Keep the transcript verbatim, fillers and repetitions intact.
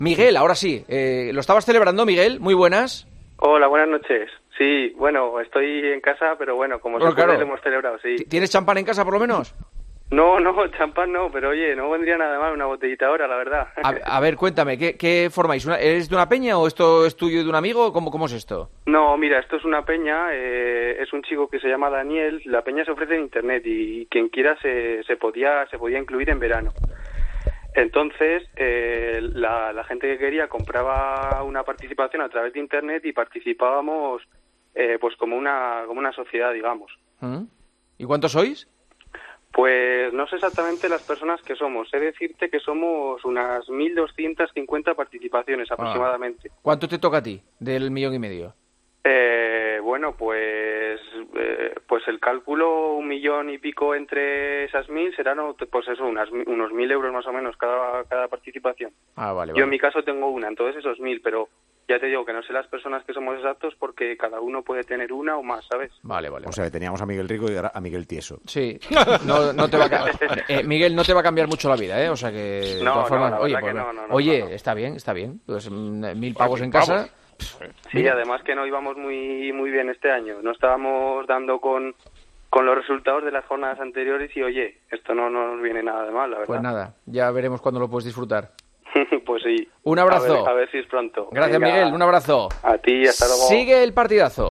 Miguel, ahora sí. Eh, ¿Lo estabas celebrando, Miguel? Muy buenas. Hola, buenas noches. Sí, bueno, estoy en casa, pero bueno, como bueno, se puede, claro. lo hemos celebrado, sí. ¿Tienes champán en casa, por lo menos? No, no, champán no, pero oye, no vendría nada mal una botellita ahora, la verdad. A, a ver, cuéntame, ¿qué, qué formáis? ¿Una, ¿Eres de una peña o esto es tuyo de un amigo? ¿Cómo, cómo es esto? No, mira, esto es una peña, eh, es un chico que se llama Daniel, la peña se ofrece en internet y quien quiera se, se podía se podía incluir en verano. Entonces, eh, la, la gente que quería compraba una participación a través de internet y participábamos eh, pues como una como una sociedad, digamos. ¿Y cuántos sois? Pues no sé exactamente las personas que somos. Sé decirte que somos unas mil doscientas cincuenta participaciones aproximadamente. Ah. ¿Cuánto te toca a ti del millón y medio? Eh, bueno, pues eh, pues el cálculo, un millón y pico entre esas mil serán pues eso, unas, unos mil euros más o menos cada, cada participación. Ah, vale, Yo vale. en mi caso tengo una, entonces esos mil, pero ya te digo que no sé las personas que somos exactos porque cada uno puede tener una o más, ¿sabes? Vale, vale. O sea, que teníamos a Miguel Rico y ahora a Miguel Tieso. Sí. No, no te va a eh, Miguel, no te va a cambiar mucho la vida, ¿eh? O sea que... No, de todas formas, no, la oye, verdad pues, que no, no, no, oye no, no. está bien, está bien. Pues mm, mil pavos mil en casa... pavos. Sí, además que no íbamos muy muy bien este año. No estábamos dando con, con los resultados de las jornadas anteriores y, oye, esto no, no nos viene nada de mal, la verdad. Pues nada, ya veremos cuándo lo puedes disfrutar. Pues sí. Un abrazo. A ver, a ver si es pronto. Gracias, Venga, Miguel. Un abrazo. A ti, hasta luego. Sigue el partidazo.